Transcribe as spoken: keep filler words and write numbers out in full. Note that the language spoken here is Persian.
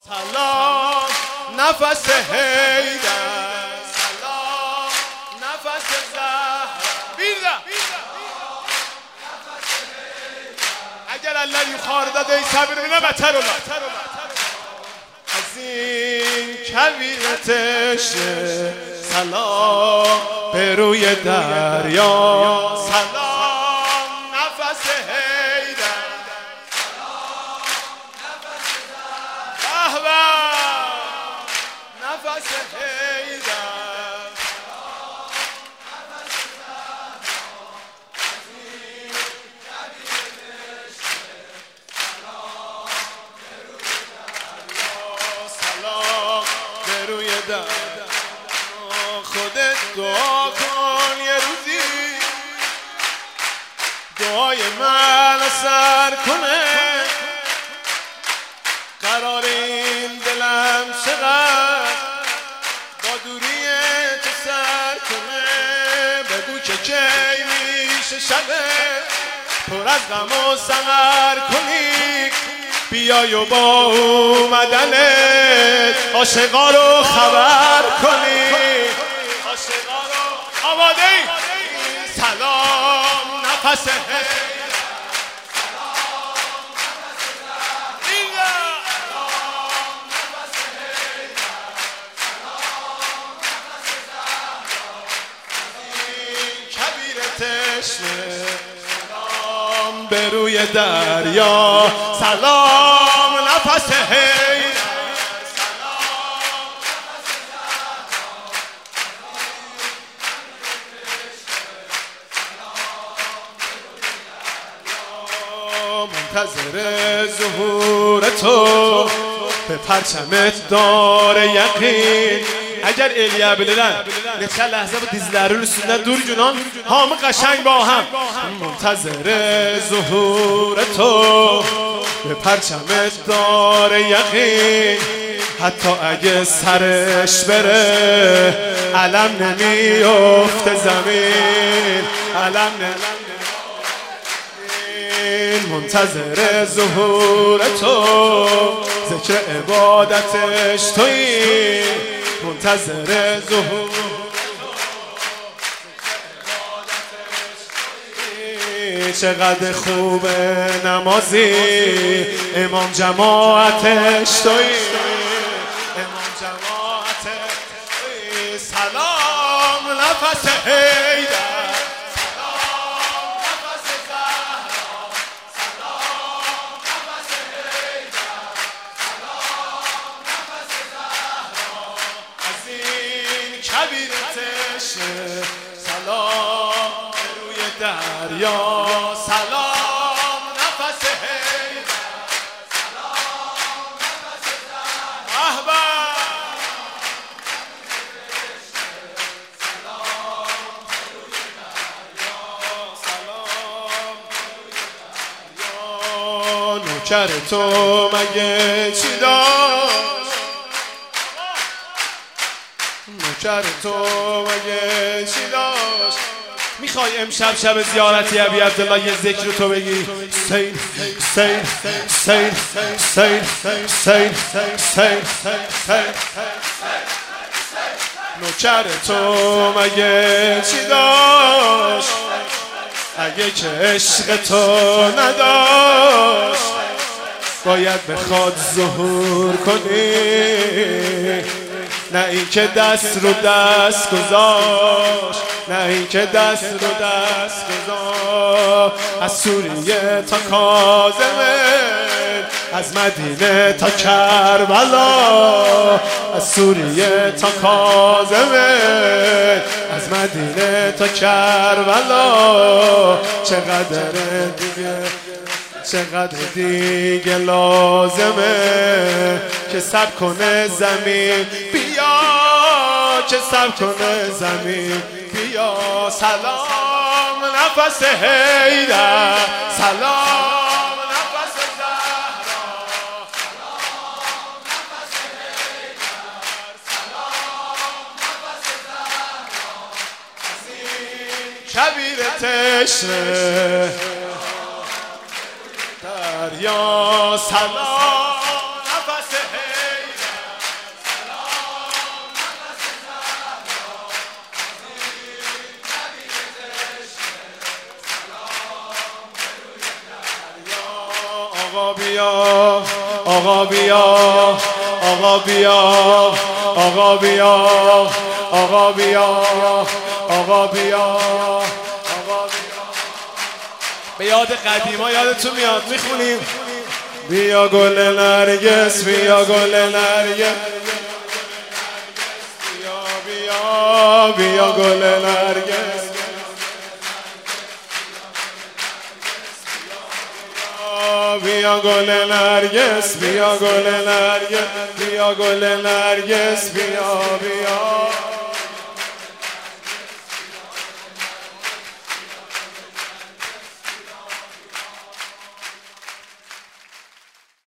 سلام نفس حیدر، سلام نفس زهرا. بیرده اگر الله یخارده دی صبر بینه بتر اولا از این کویر تشنه سلام به روی دریا. سلام نفس حیدر، سلام نفس حیدر، سلام به روی دریا. خودت دعا کن یه روزی دعای من اثر کنه، قرار این دلم چقدر با دوری تو سر کنه. بگو که کی میشه شبه پر از غم و سمر کنی، بیای و با اومدنت عاشقا رو خبر کنی. عاشقا رو آماده ای؟ سلام نفس تشنه سلام به روی دریا. سلام نفس حیدر، سلام منتظر ظهور تو به پرچمت داره یقین. اگر الیا بلدن نفسه لحظه با دیزلر رو رسوندن دور جونان همه قشنگ با هم. منتظر ظهور تو به پرچمت داره یقین، حتی اگه سرش بره علم نمیفته زمین، علم نمیفته. منتظر ظهور تو ذکر عبادتش تویی، منتظر ظهور چقدر خوبه نمازی، امام جماعتش تویی، امام جماعتش تویی. سلام نفس حیدر، کویر تشنه سلام به روی دریا. سلام نفس حیدر، سلام نفس زهرا. احباب سلام به روی دریا، سلام به روی دریا. نوکر تو مگه چی داشت؟ نوکر تو مگه چی داشت؟ میخوای امشب شب زیارتی ابی عبدالله یه ذکر تو بگی؟ سین سین سین سین سین سین. نوکر تو مگه چی داشت؟ اگه که عشق تو نداشت باید بخواد ظهور کنی، نه این که دست رو دست گذاشت، نه این که دست رو دست گذاشت. از سوریه تا کاظمه، از مدینه تا کربلا، از سوریه تا کاظمه، از مدینه تا کربلا. چقدر دیگه چقدر دیگه لازمه که صبر کنه زمین بیا، که صبر کنه زمین بیا. سلام نفس حیدر، سلام نفس زهرا، سلام نفس حیدر، سلام نفس زهرا. از این کویر تشنه دریا. سلام نفس حیدر. بیا آقا بیا آقا بیا آقا بیا آقا بیا آقا بیا به یاد قدیما یادتون میاد میخونیم بیا گل نرگس بیا گل نرگس بیا بیا بیا گل نرگس بیا گل نرگس بیا گل نرگس بیا گل نرگس بیا بیا